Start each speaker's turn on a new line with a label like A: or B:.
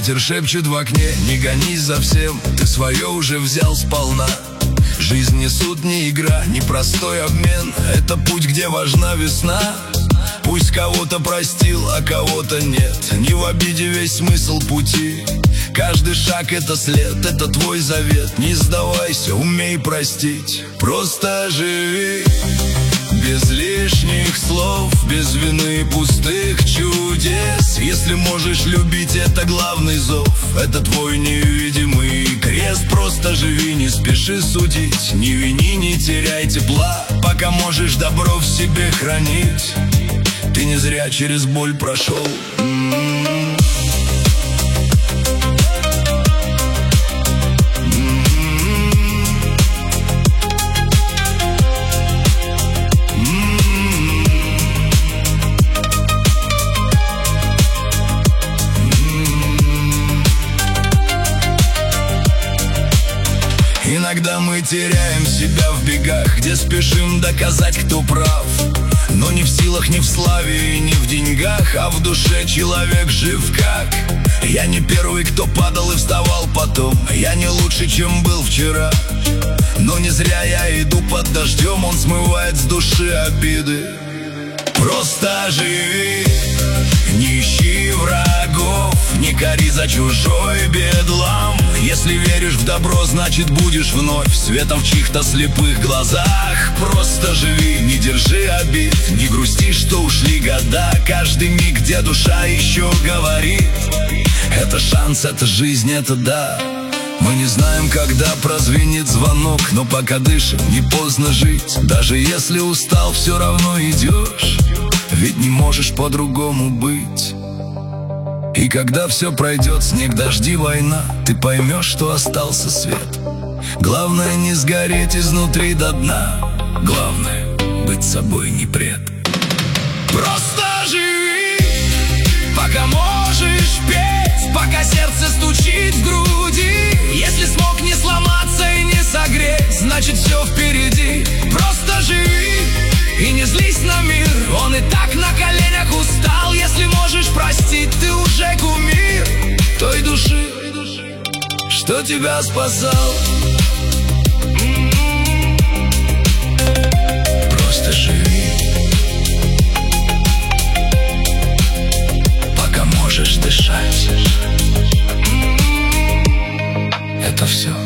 A: Ветер шепчет в окне: не гонись за всем, ты свое уже взял сполна. Жизнь не суд, не игра, не простой обмен. Это путь, где важна весна. Пусть кого-то простил, а кого-то нет. Не в обиде весь смысл пути. Каждый шаг — это след, это твой завет. Не сдавайся, умей простить. Просто живи без лишних слов, без вины, пустых чудес. Если можешь любить, это главный зов. Это твой невидимый крест. Просто живи, не спеши судить. Не вини, не теряй тепла. Пока можешь добро в себе хранить. Ты не зря через боль прошел. Иногда мы теряем себя в бегах, где спешим доказать, кто прав. Но не в силах, не в славе и не в деньгах, а в душе человек жив как. Я не первый, кто падал и вставал потом. Я не лучше, чем был вчера. Но не зря я иду под дождем, он смывает с души обиды. Просто живи, не ищи врагов, не кори за чужой бедлам. Если веришь в добро, значит будешь вновь светом в чьих-то слепых глазах. Просто живи, не держи обид, не грусти, что ушли года. Каждый миг, где душа еще говорит: это шанс, это жизнь, это да. Мы не знаем, когда прозвенит звонок, но пока дышим, не поздно жить. Даже если устал, все равно идешь, ведь не можешь по-другому быть. И когда все пройдет, снег, дожди, война, ты поймешь, что остался свет. Главное не сгореть изнутри до дна. Главное быть собой, не пред. Просто живи, пока можешь петь, пока сердце стучит в груди. Если смог не сломаться и не согреть, значит все впереди. Просто живи и не злись на мир, он и так на коленях устал. Если можешь простить, ты уже кумир той души, что тебя спасал. Просто живи, пока можешь дышать. Это все.